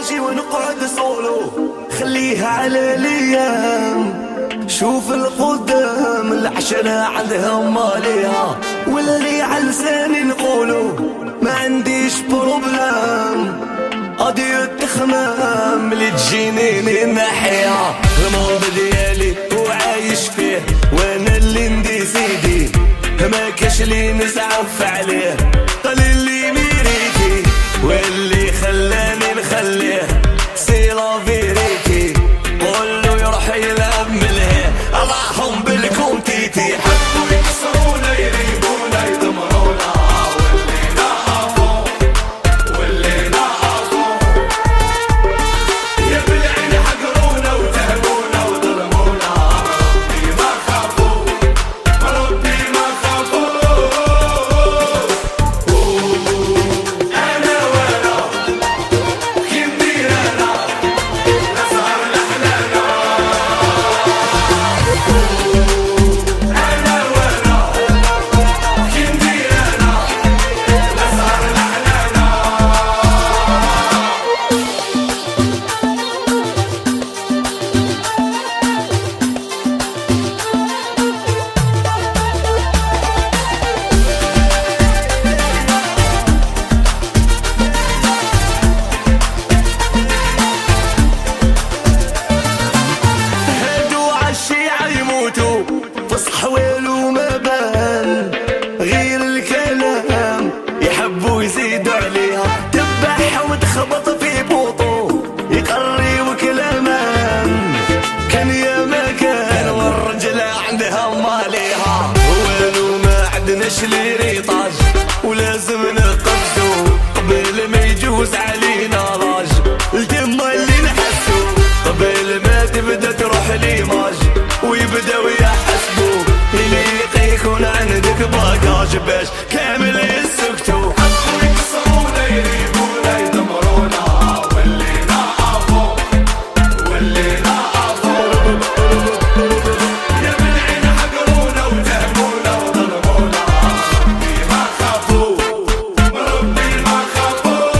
نجي ونقعد سولو، خليها على الايام. شوف القدام العشرة عندها ماليها، واللي على لساني نقولو ما عنديش بروبلام. قضية التخمام اللي تجيني من ناحية، الماضي ديالي وعايش فيه وانا اللي ندي سيدي، ما كاش اللي نزعف عليه، قال اللي ميريكي واللي خلاني نخليه سي لا فيريتي. قولو يروح يلعب ملهي اللهم بالكونتيتي، حبوا يكسرونا يريبونا يدمرونا، واللي نعرفو واللي نعرفو يا بالعين حقرونا وتهبونا وظلمونا. ربي ما خافوا ربي ما خافوا، انا وانا كي ندير انا نسهر لحلانا، انا وانا كي ندير انا نسهر لحلانا. هادو عالشيعة يموتوا تصح والو ما بان، غير الكلام يحبوا يزيدوا عليها، تبعها وتخبط في بوطو يقري وكلامان. كان يا ما كان والرجلة عندها ماليها، والو ما عندناش لي ريطاج ولازم نقفزو قبل ما يجوز علينا لاج. التما اللي نحسو قبل ما تبدا تروح ليماج، ويبداو يحسبوا اللي يكون عندك باكاج باش كامل يسكتوا. حبوا يكسرونا يريبونا يدمرونا، واللي نعرفو واللي نعرفو يا بالعين حقرونا وتهبونا وظلمونا. ربي ما خافوا ربي ما خافوا،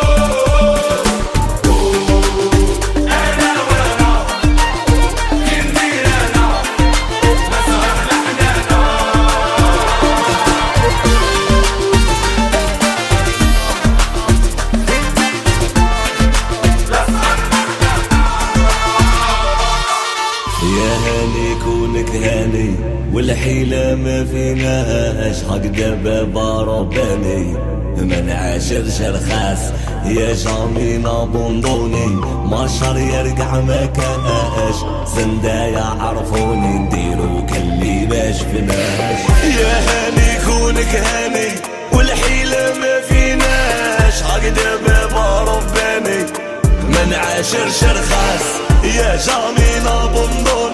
انا وانا كي ندير انا نسهر لحنانا. يا هاني كونك هاني والحيلة ما فيناش، هكذا بابا رباني ما نعاشرش رخاص، يا جامينا بندوني ما شر يرجع ما كاش، زندايا عرفوني نديرو كلي ما شفناش. يا هاني كونك هاني والحيلة ما فيناش، هكذا بابا رباني ما نعاشرش رخاص، يا جامينا بندوني